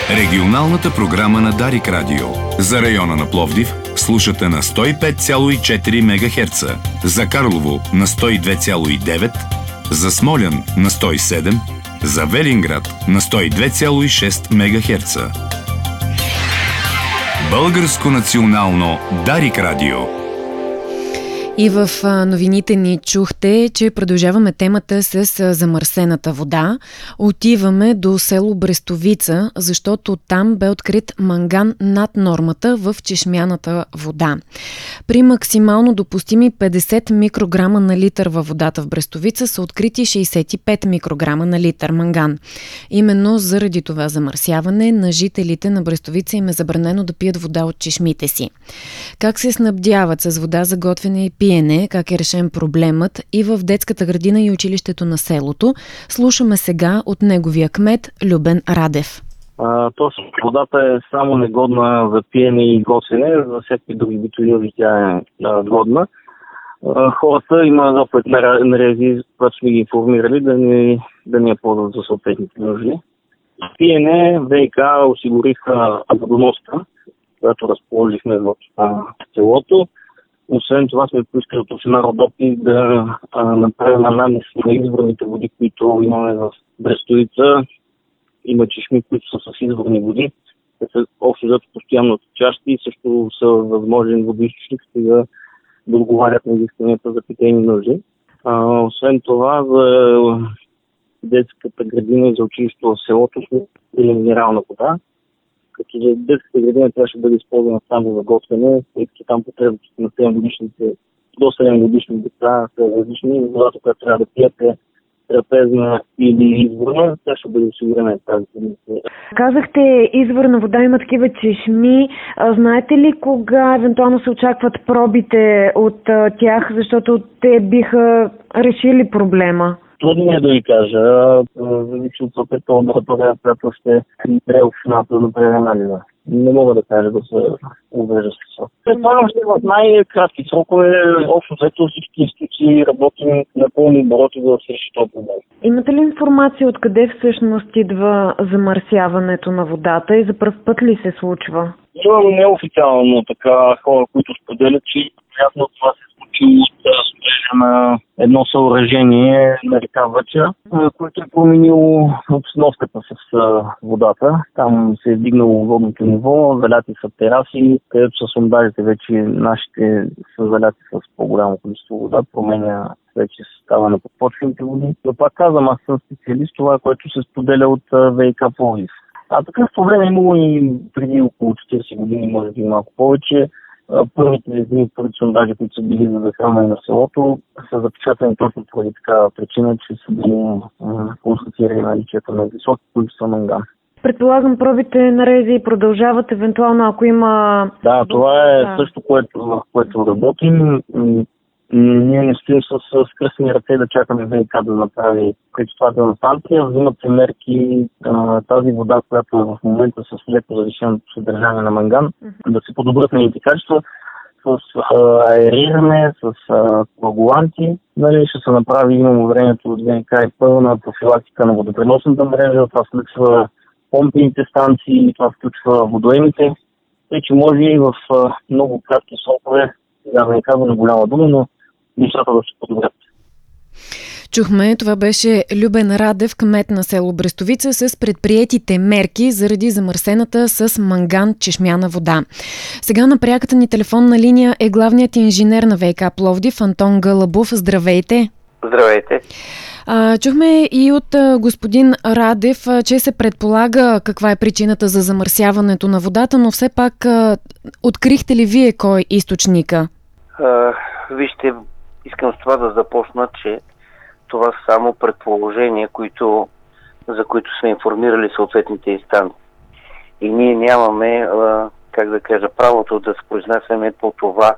Регионалната програма на Дарик Радио. За района на Пловдив слушате на 105,4 МГц, за Карлово на 102,9, за Смолян на 107, за Велинград на 102,6 МГц. Българско национално Дарик Радио. И в новините ни чухте, че продължаваме темата с замърсената вода. Отиваме до село Брестовица, защото там бе открит манган над нормата в чешмяната вода. При максимално допустими 50 микрограма на литър във водата в Брестовица са открити 65 микрограма на литър манган. Именно заради това замърсяване на жителите на Брестовица им е забранено да пият вода от чешмите си. Как се снабдяват с вода за готвене и пиене, как е решен проблемът и в детската градина и училището на селото, слушаме сега от неговия кмет Любен Радев. Водата е само негодна за пиене и готвене, за всеки други битови нужди тя е годна. Хората има заповед на рези, когато сме ги информирали да не я ползват за съответните нужди. Пиене ВиК осигуриха водоноска, която разположихме в селото. Освен това сме поискали от община Родопи да направим анализ на изворните води, които имаме в Брестовица. Има чешми, които са с изворни води. Те са общо взето постоянно течащи и също са възможен водоизточник да отговарят на изискванията за питейни нужди. Освен това, за детската градина и за училището в селото сме или минерална вода. Като за детската градина тя ще бъде използвана само за готвене, тъй като там потребностите на 7-годишните, до 7-годишни деца са различни. Водата, която трябва да пият е трапезна или изворна, тя ще бъде осигурена тази седмица. Казахте, изворна вода има такива чешми. Знаете ли кога евентуално се очакват пробите от тях, защото те биха решили проблема? Трудно е да ви кажа. Зависи от съответната лаборатория, която ще прие общината да прави анализа. Не мога да кажа да се увежда с това. Предполагам, ще в най-кратки срокове, общо взето всички институции работим на пълни обороти да се реши този проблем. Имате ли информация откъде всъщност идва замърсяването на водата и за пръв път ли се случва? Имам неофициално така хора, които споделят, че вероятно това се случи от строежа на едно съоръжение на река Въча, което е променило обстановката с водата. Там се е вдигнало водното ниво, заляти са тераси, където са сондажите вече нашите са заляти с по-голямо количество вода, променя вече състава на подпочвените води. Но пак казвам, аз съм специалист, това, което се споделя от ВиК Пловдив. Такъв проблем е имало и преди около 40 години, може би малко повече. Първите сондажи, които са били за захранване на селото, са запечатани точно поради такава причина, че са били констатирани наличието на високи количества манган. Предполагам, пробите на рези продължават евентуално, ако има... Да, това е също, което работим. Ние не стоим с кръстни ръце да чакаме ВиК да направи пречиствателна станция. Взимат се мерки тази вода, която е в момента с леко завишено съдържание на манган, да се подобрят нейните качества с аериране, с коагуланти. Ще се направи, имам уверението от ВиК и пълна профилактика на водопреносната мрежа. Това включва помпените станции, това включва водоемите. Тъй, че може и в много кратки срокове, да не казвам голяма дума, но нещата да се подобрят. Чухме, това беше Любен Радев, кмет на село Брестовица, с предприетите мерки заради замърсената с манган чешмяна вода. Сега на пряката ни телефонна линия е главният инженер на ВиК Пловдив Антон Гълъбов. Здравейте! Здравейте! Чухме и от господин Радев, че се предполага каква е причината за замърсяването на водата, но все пак открихте ли вие кой е източника? Вижте, искам с това да започна, че това са само предположения, за които сме информирали съответните инстанции. И ние нямаме, правото да се произнасяме по това,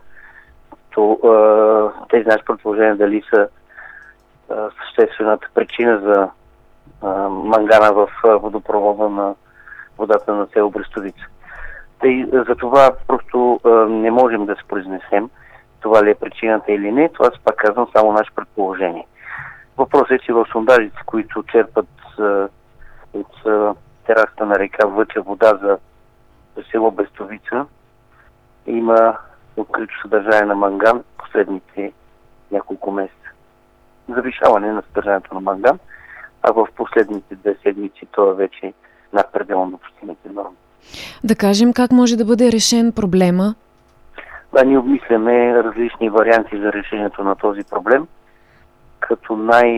тези наши предположения дали са съществената причина за мангана в водопровода на водата на село Брестовица. За това просто не можем да се произнесем това ли е причината или не. Това, пак казвам, само наше предположение. Въпросът е, че в сондажите, които черпат от терасата на река Въча вода за село Брестовица има открито съдържание на манган последните няколко месеца. Завишаване на съдържанието на манган, а в последните 2 седмици това вече над пределно допустимите норми. Да кажем как може да бъде решен проблема? Да, ние обмисляме различни варианти за решението на този проблем, като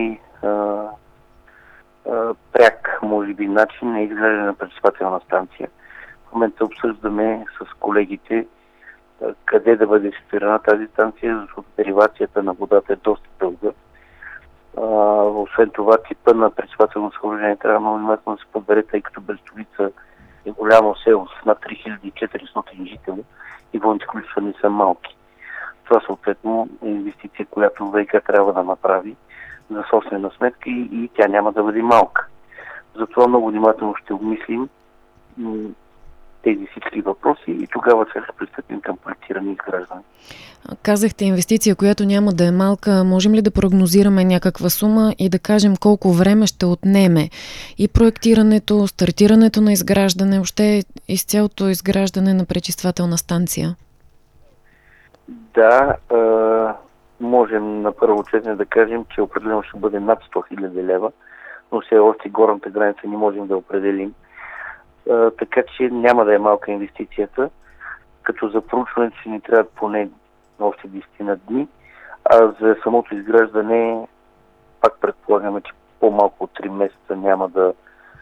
пряк, може би, начин е изграждане на пречиствателна станция. В момента обсъждаме с колегите къде да бъде ситуирана тази станция, защото деривацията на водата е доста дълга. Освен това, типа на пречиствателно съоръжение трябва много внимателно да се подбере, тъй като Брестовица е голямо село с над 3400 жители и водните количества не са малки. Това съответно е инвестиция, която ВиК трябва да направи за собствена сметка и тя няма да бъде малка. Затова много внимателно ще обмислим тези всички въпроси и тогава ще пристъпим към проектиране и изграждане. Казахте инвестиция, която няма да е малка. Можем ли да прогнозираме някаква сума и да кажем колко време ще отнеме и проектирането, стартирането на изграждане, въобще изцялото изграждане на пречиствателна станция? Да, можем на първо четене да кажем, че определено ще бъде над 100 000 лева, но все още горната граница не можем да определим. Така че няма да е малка инвестицията, като за проучването ще ни трябва поне още 10 на дни, а за самото изграждане пак предполагаме, че по-малко от 3 месеца няма да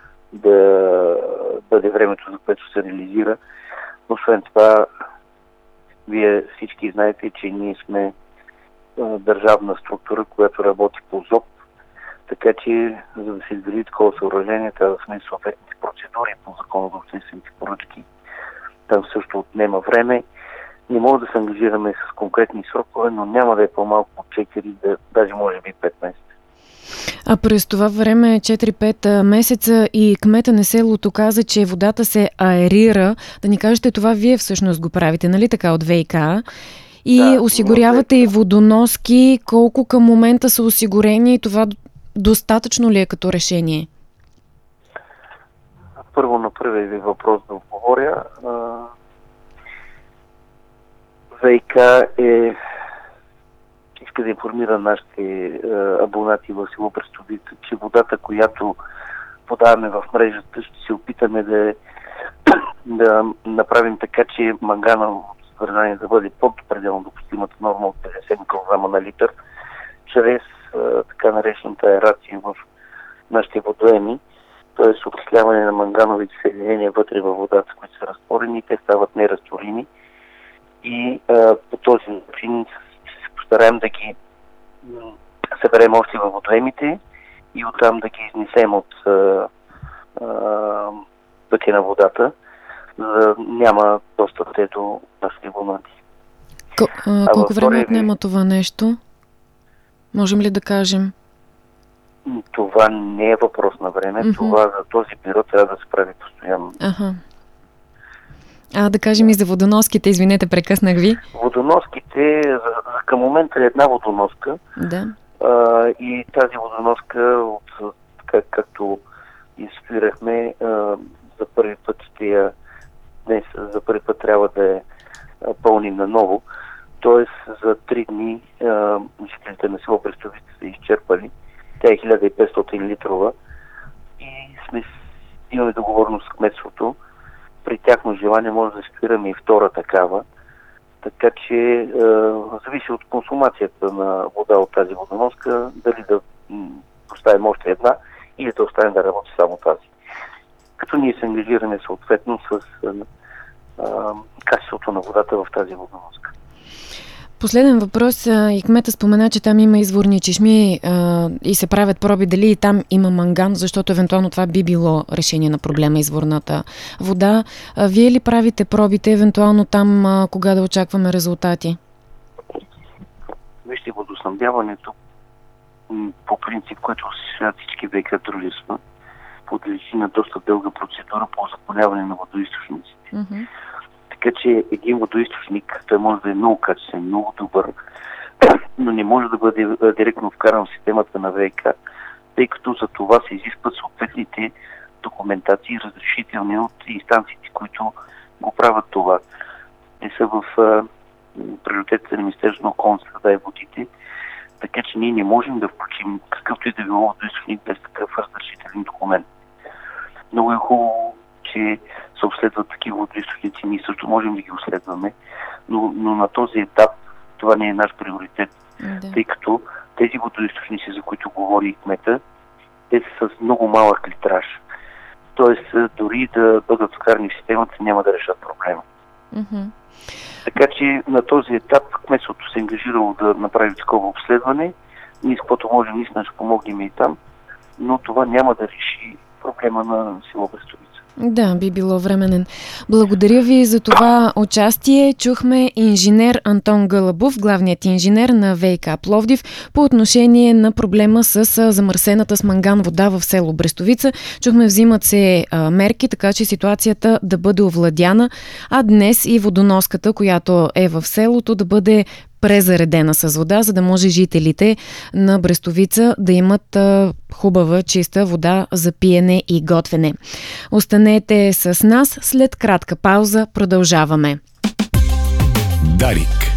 бъде времето, за което се реализира. Но освен това, вие всички знаете, че ние сме държавна структура, която работи по ЗОП, така че за да се изгради такова съоръжение, трябва да сме съответните процедури по закона за обществените поръчки. Там също отнема време. Не може да се ангажираме с конкретни срокове, но няма да е по-малко от 4, даже може би 5 месеца. А през това време 4-5 месеца и кмета на селото каза, че водата се аерира. Да ни кажете, това вие всъщност го правите, нали така, от ВиК? И да, осигурявате и водоноски. Колко към момента са осигурени и това достатъчно ли е като решение? Първо на първия ви въпрос да отговоря. ВиК иска да информира нашите абонати в село Брестовица, че водата, която подаваме в мрежата, ще се опитаме да направим така, че мангана съдържание да бъде под пределно допустимата норма от 50 микрограма на литър, чрез така наречената аерация в нашите водоеми, т.е. окисляване на мангановите съединения вътре във водата, които са разтворени, те стават неразтворими и по този начин се постараем да ги съберем още във водоемите и оттам да ги изнесем от пътя на водата, за да няма достъп до нашите абонати. Колко време отнема това нещо? Можем ли да кажем? Това не е въпрос на време. Това за този период трябва да се прави постоянно. Да кажем и за водоноските, извинете, прекъснах ви. Водоноските, към момента е една водоноска. Да. И тази водоноска, както инструирахме, за първи път днес за първи път трябва да я пълним наново. Тоест за 3 дни жителите на село Брестовица са изчерпали. Тя е 1500 литрова и имаме договорност с кметството. При тяхно желание може да спираме и втора такава. Така че зависи от консумацията на вода от тази водоноска, дали да поставим още една или да оставим да работи само тази. Като ние се ангажираме съответно с качеството на водата в тази водоноска. Последен въпрос. И кмета спомена, че там има изворни чешми и се правят проби дали и там има манган, защото евентуално това би било решение на проблема, изворната вода. Вие ли правите пробите, евентуално там кога да очакваме резултати? Вижте, водоснабдяването по принцип, което осъществяват всички ВиК дружества, подлежи на доста дълга процедура по узаконяване на водоизточниците. Така че един водоизточник, той може да е много качествен, много добър, но не може да бъде директно вкаран в системата на ВиК, тъй като за това се изискват съответните документации и разрешителни от инстанциите, които го правят това. Те са в приоритетите на Министерството на околната среда и водите, така че ние не можем да включим какъвто и да било водоизточник без такъв разрешителен документ. Много е хубаво, че се обследват такива водоизточници, ние също можем да ги обследваме, но на този етап това не е наш приоритет, тъй като тези водоизточници, за които говори кмета, те са с много малък литраж. Тоест, дори да бъдат вкарани в системата, няма да решат проблема. Така че на този етап кметството се е ангажирало да направи такова обследване. Ние с каквото можем, наистина ще помогнем и там, но това няма да реши проблема на село Брестовица. Да, би било временен. Благодаря ви за това участие. Чухме инженер Антон Гълъбов, главният инженер на ВиК Пловдив, по отношение на проблема с замърсената с манган вода в село Брестовица. Чухме, взимат се мерки, така че ситуацията да бъде овладяна, а днес и водоноската, която е в селото, да бъде презаредена с вода, за да може жителите на Брестовица да имат хубава, чиста вода за пиене и готвене. Останете с нас, след кратка пауза продължаваме. Дарик.